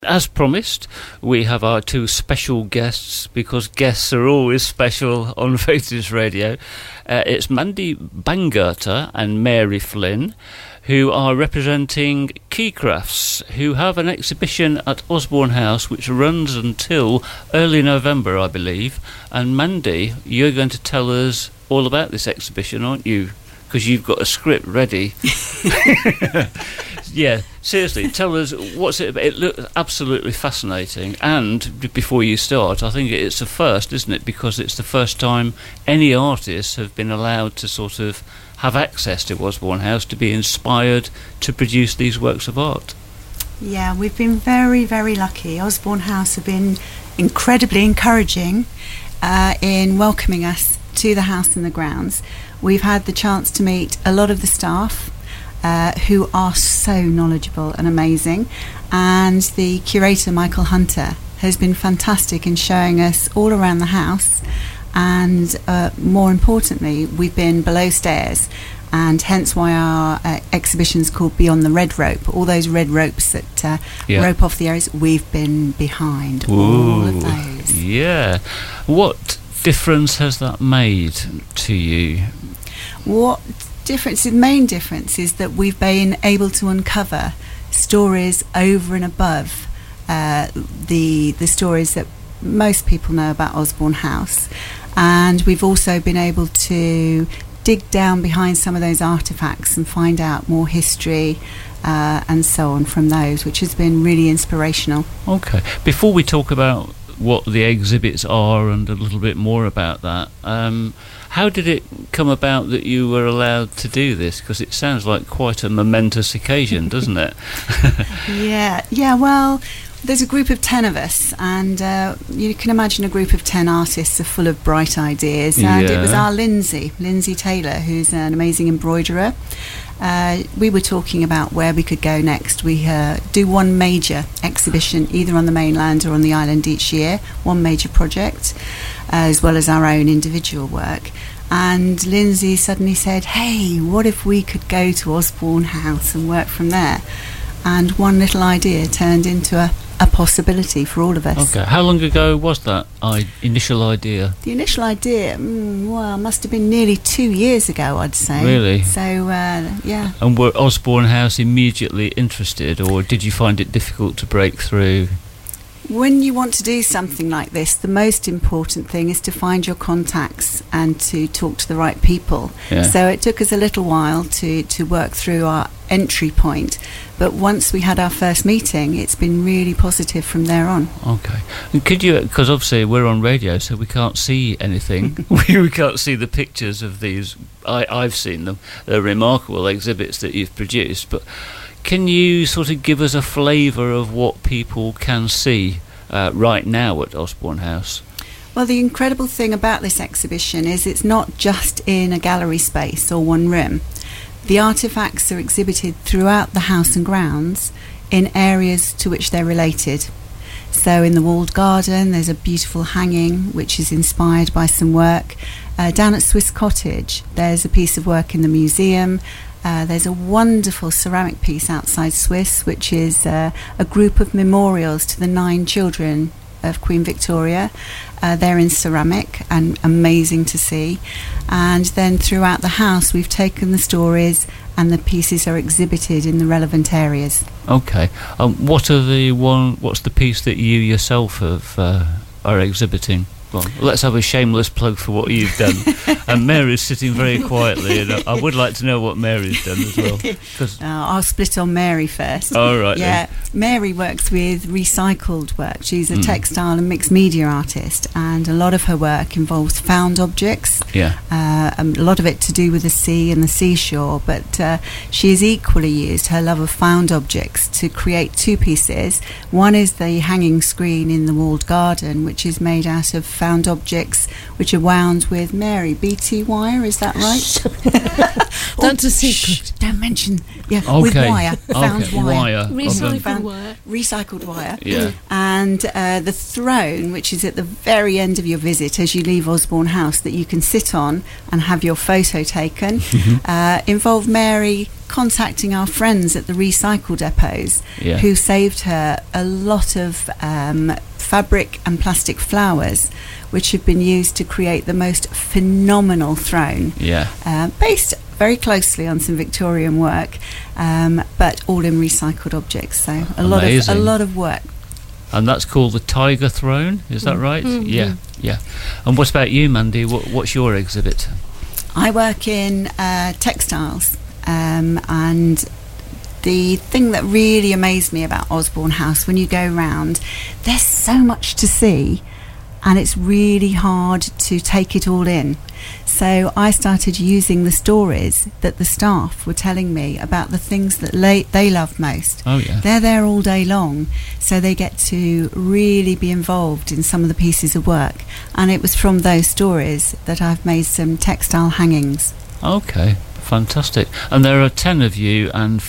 As promised, we have our two special guests, because guests are always special on Faithless Radio. It's Mandy Bangerter and Mary Flynn, who are representing Keycrafts, who have an exhibition at Osborne House which runs until early November, I believe. And Mandy, you're going to tell us all about this exhibition, aren't you? Because you've got a script ready. Yeah, seriously, tell us, what's it about? It looks absolutely fascinating. And before you start, I think it's a first, isn't it? Because it's the first time any artists have been allowed to sort of have access to Osborne House, to be inspired to produce these works of art. Yeah, we've been very, very lucky. Osborne House have been incredibly encouraging in welcoming us to the house and the grounds. We've had the chance to meet a lot of the staff, who are so knowledgeable and amazing, and the curator Michael Hunter has been fantastic in showing us all around the house, and more importantly, we've been below stairs, and hence why our exhibition's called Beyond the Red Rope. All those red ropes that rope off the areas, we've been behind. All of those. Yeah. What difference has that made to you? The main difference is that we've been able to uncover stories over and above the stories that most people know about Osborne House, and we've also been able to dig down behind some of those artefacts and find out more history and so on from those, which has been really inspirational. Okay, before we talk about what the exhibits are and a little bit more about that, how did it come about that you were allowed to do this? Because it sounds like quite a momentous occasion, doesn't it? Yeah, well, there's a group of 10 of us, and you can imagine a group of 10 artists are full of bright ideas, and it was our Lindsay Taylor, who's an amazing embroiderer. We were talking about where we could go next. We do one major exhibition either on the mainland or on the island each year, one major project, as well as our own individual work. And Lindsay suddenly said, hey, what if we could go to Osborne House and work from there? And one little idea turned into a possibility for all of us. Okay, how long ago was that initial idea? The initial idea, must have been nearly 2 years ago, I'd say. Really? So, yeah. And were Osborne House immediately interested, or did you find it difficult to break through? When you want to do something like this, the most important thing is to find your contacts and to talk to the right people. Yeah. So it took us a little while to work through our entry point, but once we had our first meeting, it's been really positive from there on. Okay. And could you, because obviously we're on radio, so we can't see anything. we can't see the pictures of these. I've seen them. They're remarkable exhibits that you've produced, but can you sort of give us a flavour of what people can see right now at Osborne House? Well, the incredible thing about this exhibition is it's not just in a gallery space or one room. The artefacts are exhibited throughout the house and grounds in areas to which they're related. So in the walled garden, there's a beautiful hanging which is inspired by some work. Down at Swiss Cottage, there's a piece of work in the museum. There's a wonderful ceramic piece outside Swiss, which is a group of memorials to the 9 children of Queen Victoria. They're in ceramic and amazing to see. And then throughout the house, we've taken the stories and the pieces are exhibited in the relevant areas. Okay. What's the piece that you yourself are exhibiting? Well, let's have a shameless plug for what you've done. And Mary's sitting very quietly, and I would like to know what Mary's done as well. I'll split on Mary first. All right. Yeah, then. Mary works with recycled work. She's a textile and mixed media artist, and a lot of her work involves found objects. Yeah. A lot of it to do with the sea and the seashore, but she has equally used her love of found objects to create 2 pieces. One is the hanging screen in the walled garden, which is made out of found objects which are wound with Mary BT wire. Is that right? That's a secret. Don't mention. Yeah, Okay. with wire, found Okay, wire. Recycled wire. Recycled wire. Yeah. And the throne, which is at the very end of your visit as you leave Osborne House, that you can sit on and have your photo taken, involved Mary contacting our friends at the recycle depots, Yeah. who saved her a lot of fabric and plastic flowers, which have been used to create the most phenomenal throne, Yeah. based very closely on some Victorian work, but all in recycled objects. So a Amazing. lot of work. And that's called the Tiger Throne, is that right? Yeah, yeah. And what about you, Mandy? What's your exhibit? I work in textiles, and the thing that really amazed me about Osborne House, when you go round, there's so much to see, and it's really hard to take it all in. So I started using the stories that the staff were telling me about the things that they love most. Oh, yeah. They're there all day long, so they get to really be involved in some of the pieces of work. And it was from those stories that I've made some textile hangings. Okay, fantastic. And there are 10 of you and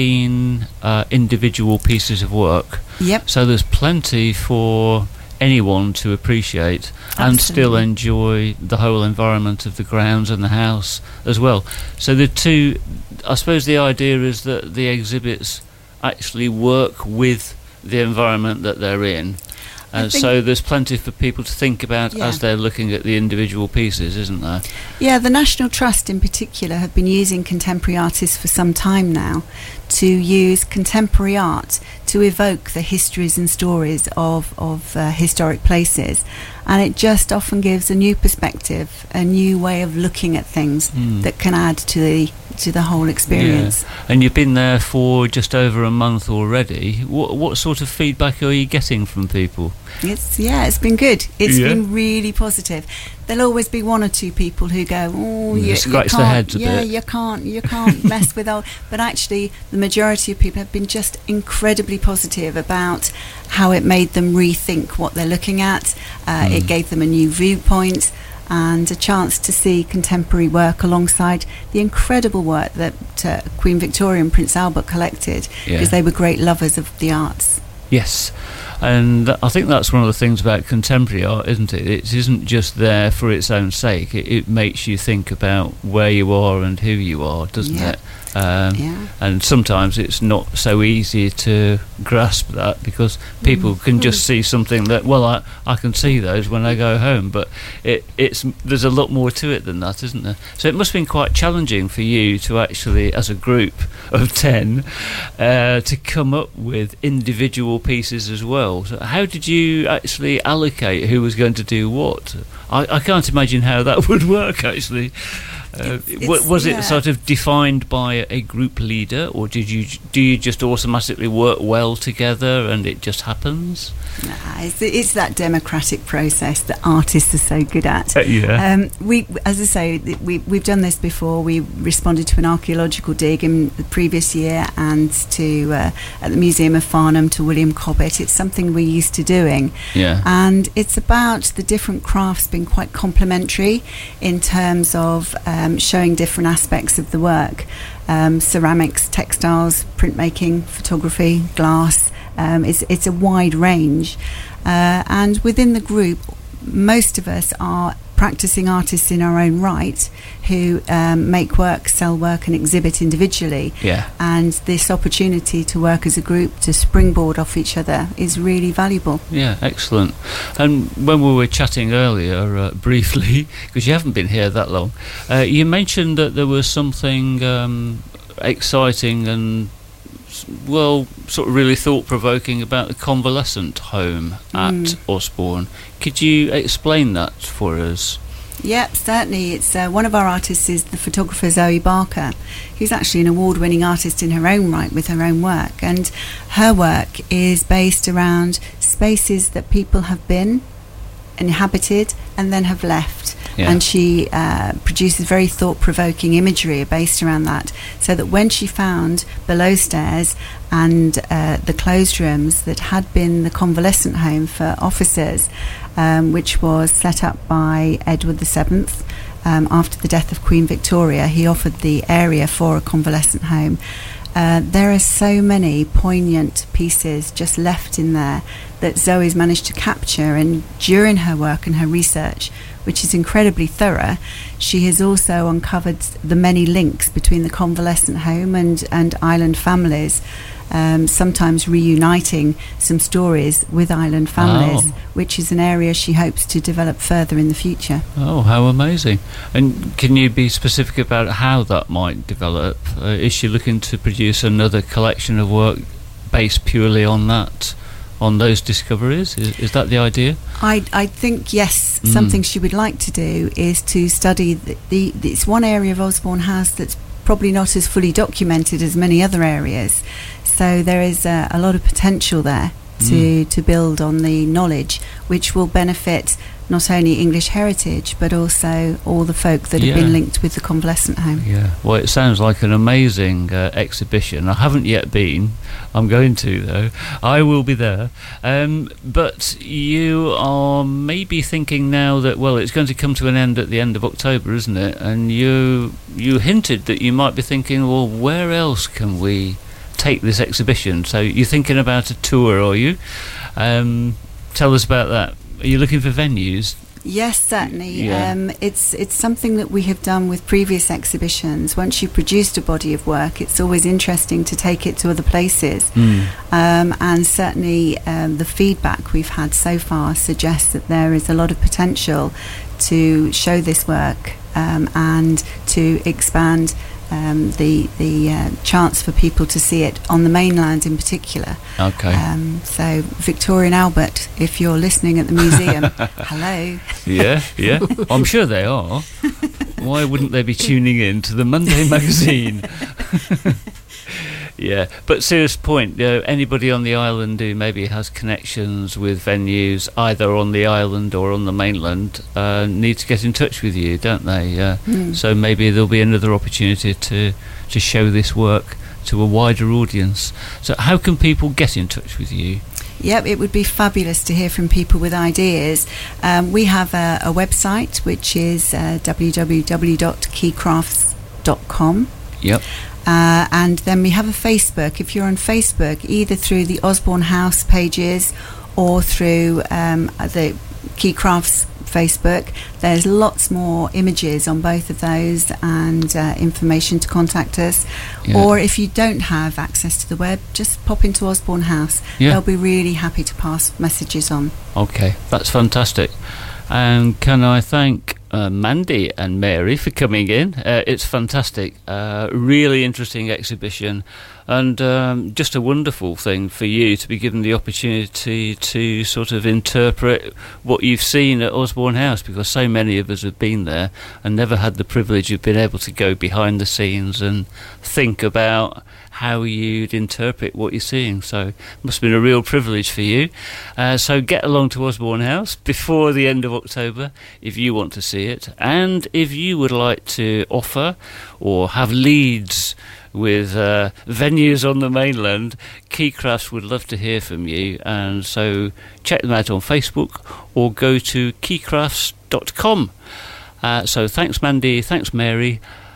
15 individual pieces of work. Yep. So there's plenty for anyone to appreciate and still Absolutely. enjoy the whole environment of the grounds and the house as well. So the two, I suppose the idea is that the exhibits actually work with the environment that they're in. And so there's plenty for people to think about as they're looking at the individual pieces, isn't there? Yeah, the National Trust in particular have been using contemporary artists for some time now to use contemporary art to evoke the histories and stories of historic places. And it just often gives a new perspective, a new way of looking at things that can add to the whole experience. Yeah. And you've been there for just over a month already. What sort of feedback are you getting from people? It's been good. It's been really positive. There'll always be one or two people who go, "Oh, you scratch can't, their heads a bit. you can't mess with old." But actually, the majority of people have been just incredibly positive about how it made them rethink what they're looking at. It gave them a new viewpoint and a chance to see contemporary work alongside the incredible work that Queen Victoria and Prince Albert collected, because they were great lovers of the arts. Yes, and I think that's one of the things about contemporary art, isn't it? It isn't just there for its own sake. It makes you think about where you are and who you are, doesn't it? And sometimes it's not so easy to grasp that, because people can just see something that, well, I can see those when I go home, but there's a lot more to it than that, isn't there? So it must have been quite challenging for you to actually, as a group of 10, to come up with individual pieces as well. So how did you actually allocate who was going to do what? I can't imagine how that would work, actually. Was it sort of defined by a group leader, or do you just automatically work well together and it just happens? It's that democratic process that artists are so good at. We, as I say, we've done this before. We responded to an archaeological dig in the previous year, and to at the Museum of Farnham to William Cobbett. It's something we're used to doing, and it's about the different crafts being quite complementary in terms of showing different aspects of the work. Ceramics, textiles, printmaking, photography, glass. It's a wide range, and within the group, most of us are practicing artists in our own right, who make work, sell work and exhibit individually. And this opportunity to work as a group, to springboard off each other, is really valuable. Excellent. And when we were chatting earlier, briefly, because you haven't been here that long, you mentioned that there was something exciting and, well, sort of really thought-provoking about the convalescent home at Osborne. Could you explain that for us? Yep, certainly. It's one of our artists is the photographer Zoe Barker, who's actually an award-winning artist in her own right with her own work, and her work is based around spaces that people have been inhabited and then have left, and she produces very thought-provoking imagery based around that, so that when she found below stairs and the closed rooms that had been the convalescent home for officers, which was set up by Edward VII after the death of Queen Victoria, he offered the area for a convalescent home. There are so many poignant pieces just left in there that Zoe's managed to capture, and during her work and her research, which is incredibly thorough, she has also uncovered the many links between the convalescent home and island families, sometimes reuniting some stories with island families, which is an area she hopes to develop further in the future. Oh, how amazing. And can you be specific about how that might develop? Is she looking to produce another collection of work based purely on that, on those discoveries? Is that the idea? I think, yes, something she would like to do is to study it's one area of Osborne House that's probably not as fully documented as many other areas. So there is a lot of potential there to build on the knowledge, which will benefit not only English heritage but also all the folk that have been linked with the convalescent home. Yeah, well, it sounds like an amazing exhibition. I haven't yet been. I'm going to, though. I will be there. But you are maybe thinking now that, well, it's going to come to an end at the end of October, isn't it? And you hinted that you might be thinking, well, where else can we take this exhibition? So you're thinking about a tour, are you? Tell us about that. Are you looking for venues? Yes, certainly. Yeah. It's something that we have done with previous exhibitions. Once you've produced a body of work, it's always interesting to take it to other places. And certainly the feedback we've had so far suggests that there is a lot of potential to show this work and to expand the chance for people to see it on the mainland in particular. Okay. So Victoria and Albert, if you're listening at the museum, hello. Yeah. I'm sure they are. Why wouldn't they be tuning in to the Monday magazine? Yeah, but serious point, anybody on the island who maybe has connections with venues either on the island or on the mainland need to get in touch with you, don't they? So maybe there'll be another opportunity to show this work to a wider audience. So how can people get in touch with you? Yep, it would be fabulous to hear from people with ideas. We have a website which is www.keycrafts.com. Yep. And then we have a Facebook. If you're on Facebook, either through the Osborne House pages or through the Key Crafts Facebook, there's lots more images on both of those and information to contact us. Yeah. Or if you don't have access to the web, just pop into Osborne House. Yeah. They'll be really happy to pass messages on. Okay, that's fantastic. And can I thank Mandy and Mary for coming in. It's fantastic, really interesting exhibition, and just a wonderful thing for you to be given the opportunity to sort of interpret what you've seen at Osborne House, because so many of us have been there and never had the privilege of being able to go behind the scenes and think about how you'd interpret what you're seeing. So it must have been a real privilege for you. So get along to Osborne House before the end of October if you want to see it. And if you would like to offer or have leads with venues on the mainland, Keycrafts would love to hear from you. And so check them out on Facebook or go to keycrafts.com. So thanks Mandy, thanks Mary.